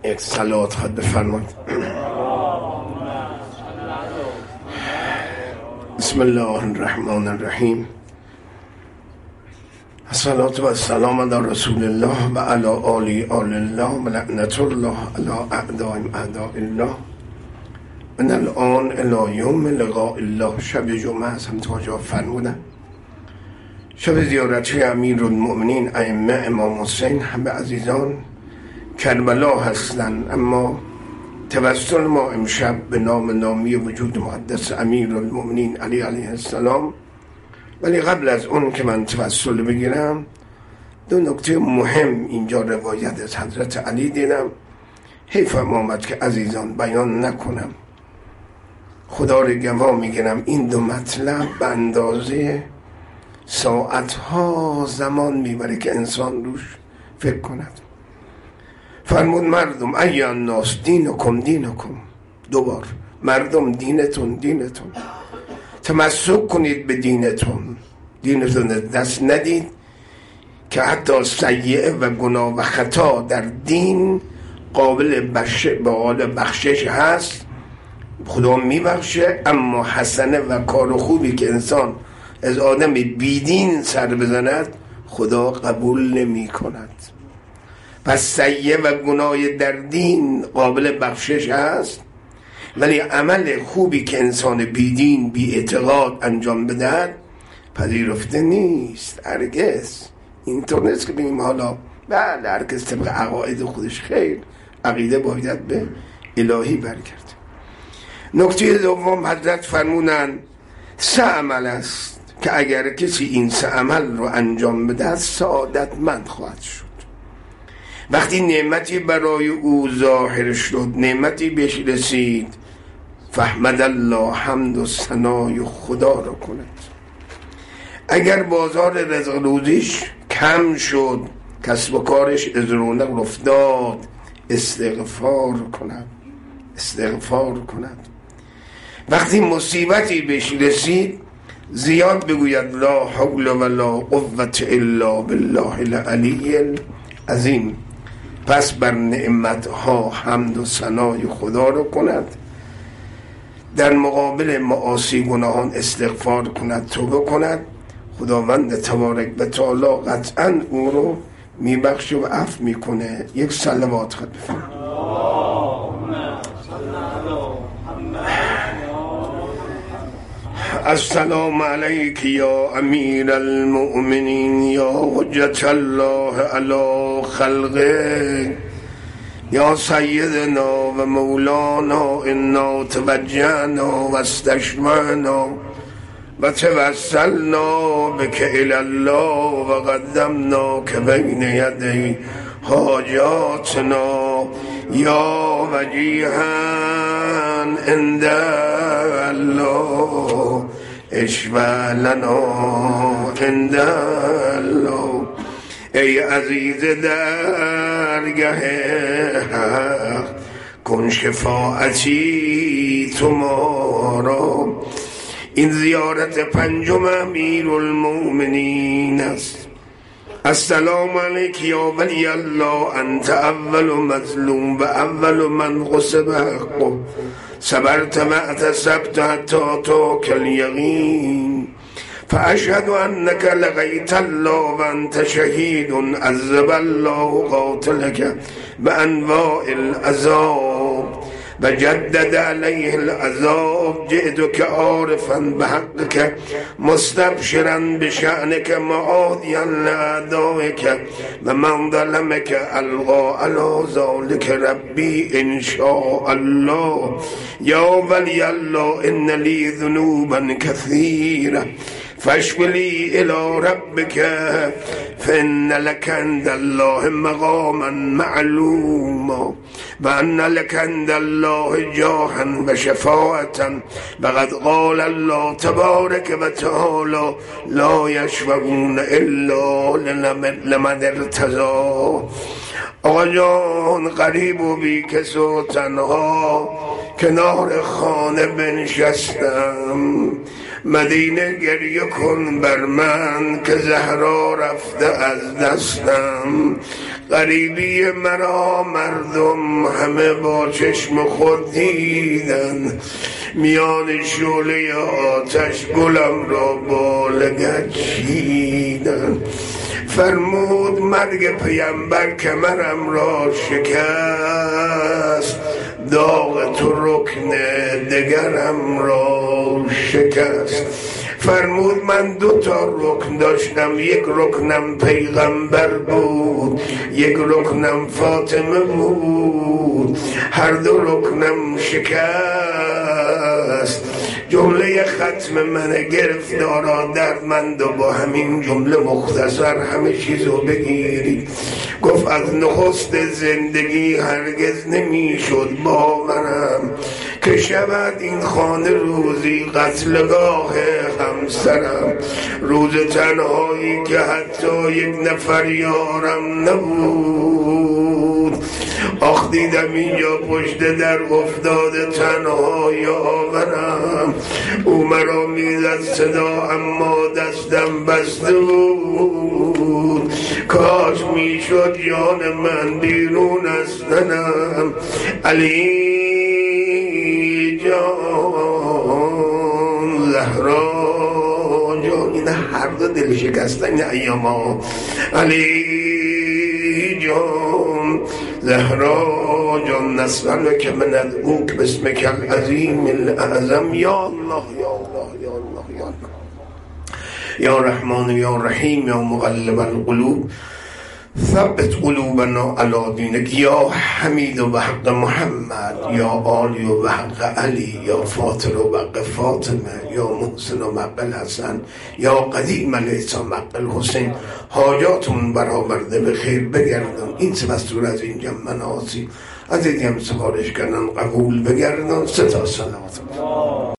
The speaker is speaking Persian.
یک صلوات خود بفرمایید. بسم الله الرحمن الرحیم. الصلاة و السلام علی رسول الله و علی آل الله و لعنت الله علی اعداء الله من الان الی یوم لقاء الله. شب جمعه است، هم توجه فرمودن شب زیارتی امیرالمؤمنین ائمه امام حسین. همه عزیزان کربلا هستند، اما توسل ما امشب به نامی وجود مقدس امیرالمؤمنین علی علیه السلام. ولی قبل از اون که من توسل بگیرم، دو نکته مهم اینجا روایت از حضرت علی دیدم، حیفم آمد که عزیزان بیان نکنم. خدا رو گواه میگیرم این دو مطلب به اندازه ساعتها زمان میبره که انسان روش فکر کند. فرمود مردم ای الناس دینکم. دوبار مردم دینتون. تمسک کنید به دینتون دست ندید که حتی سیئه و گناه و خطا در دین قابل بخشش هست، خدا میبخشه، اما حسنه و کار خوبی که انسان از آدم بیدین سر بزند خدا قبول نمی کند. پس سیئه و گناه در دین قابل بخشش هست، ولی عمل خوبی که انسان بیدین بی اعتقاد انجام بدهد پذیرفته نیست. هرگز اینطور نیست که بگیم حالا بله هرگز طبق عقاید خودش. خیر، عقیده باید به الهی برگرد. نکته دوم حضرت فرمونن 3 عمل است که اگر کسی این 3 عمل رو انجام بده سعادتمند خواهد شد. وقتی نعمتی برای او ظاهر شد، نعمتی بهش رسید، فحمد الله، حمد و ثنای خدا رو کند. اگر بازار رزق روزیش کم شد، کسب و کارش از رونق افتاد، استغفار کند. وقتی مصیبتی بهش رسید زیاد بگوید لا حول ولا قوة الا بالله العلی العظیم. پس بر نعمتها حمد و ثنای خدا رو کند، در مقابل معاصی گناهان استغفار کند، توبه کند. خداوند تبارک و تعالی قطعا او رو میبخشه و عفو میکنه. یک صلوات خود بفرمایید. السلام علیک یا امیر المؤمنین یا حجت الله علی خلقه یا سیدنا و مولانا انا توجهنا و استشفعنا و توسلنا بک الی الله و قدمناک بین یدی حاجاتنا یا وجیها عند الله اشفع لنا عند الله. ای عزیز درگه حق کن شفاعتی تمارا. این زیارت 5 امیرالمؤمنین است. السلام علیک یا ولی الله، انت اول مظلوم و اول من غصب حقه، صبرت و اعتصبت حتی اتاک الیقین، فاشهد انک لقیت الله و انت شهید عذب الله قاتلک بانواع العذاب و جدد علیه العذاب. جئتک عارفا بحقک مستبشرا بشأنک معادیا لأعدائک و من ظلمک القا علی ذلک ربی ان شاء الله. یا ولی الله ان لی ذنوبا کثیره فاشکو لی الی ربک فان لک عند الله مقاما معلوما و ان لک عند الله جاها و شفاعتا و قد قال الله تبارک و تعالی لا یشفعون الا لمن ارتضی. آقا جان غریب و بی کس و تنها کنار خانه بنشستم، مدینه گریه کن بر من که زهرا رفته از دستم. غریبی مرا مردم همه با چشم خود دیدن، میان شعله آتش گلم را با لگد چیدن. فرمود مرگ پیامبر کمرم را شکست، داغ تو رکن دگرم را شکست. فرمود من 2 رکن داشتم، یک رکنم پیغمبر بود، یک رکنم فاطمه بود، هر 2 رکنم شکست. جمله ختم من گرفتارا دردمند و با همین جمله مختصر همه چیزو بگیری. گفت از نخست زندگی هرگز نمیشد باورم که شود این خانه روزی قتلگاه همسرم. روز تنهایی که حتی یک نفر یارم نبود. آخ دیدم اینجا پشت در افتاده تنها یاورم. او مرا میزد صدا اما دستم بسته بود. کاش میشد جان من بیرون از تنم. علی جان، زهرا جان، این هر 2 دل شکستن ایام ها. علی جان، زهرا جان، نسلن که من ادعوک باسمک العظیم الاعظم. یا الله یا الله یا الله یا الله یا رحمان یا رحیم یا مقلب القلوب ثبت قلوبنا علی دینک. یا حمید و حق محمد، یا عالی و حق علی، یا فاطر و حق فاطمه، یا محسن و حق الحسن، یا قدیم الیسا حق الحسین. حاجاتون برآورده به خیر بگردن. این 3 مستور از این جمع مناسی از این هم سفارش کردن قبول بگردن. 3 تا صلوات.